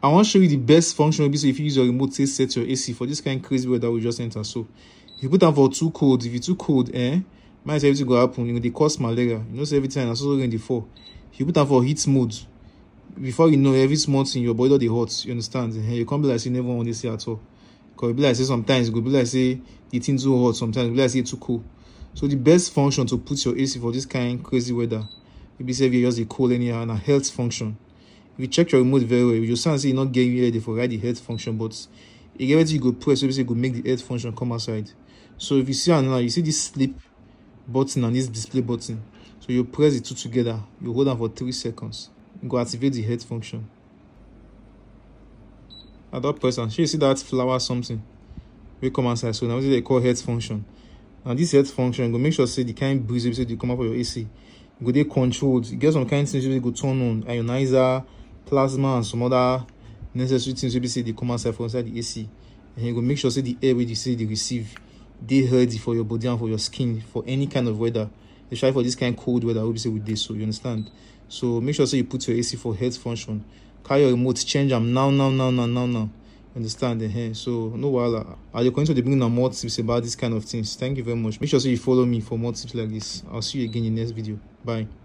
I want to show you the best function so if you use your remote to set your AC for this kind of crazy weather we just enter. So if you put them for too cold, if it's too cold, might say everything go happen. You know, they cause malaria. You know, so every time I saw in the fall. If you put them for heat mode, before you know every small thing your body they hot. You understand? You can't be like say you never want to see at all. Because it be like say sometimes it go be like say the thing too hot, sometimes it be like say too cool. So the best function to put your AC for this kind of crazy weather, maybe say if you just a cold anyhow and a health function. If you check your remote very well, you just say you're not getting ready for the health function, but you get ready, you go press, so you go make the health function come outside. So if you see now, you see this sleep button and this display button. So you press the two together, you hold on for 3 seconds. You go activate the health function. At that person, so you see that flower something. We come outside. So now what they call health function. And this health function, go make sure say the kind of breeze you come out for your AC. Go they controlled. You get some kind of things you go turn on, ionizer, plasma, and some other necessary things you say they come outside for inside the AC. And you go make sure say the air you say they receive, they healthy for your body and for your skin for any kind of weather. Especially for this kind of cold weather, we say with this. So you understand. So make sure say you put your AC for health function. Carry your remote, change them now. Understand? So no while I'll going to bring more tips about this kind of things. Thank you very much. Make sure so you follow me for more tips like this. I'll see you again in the next video. Bye.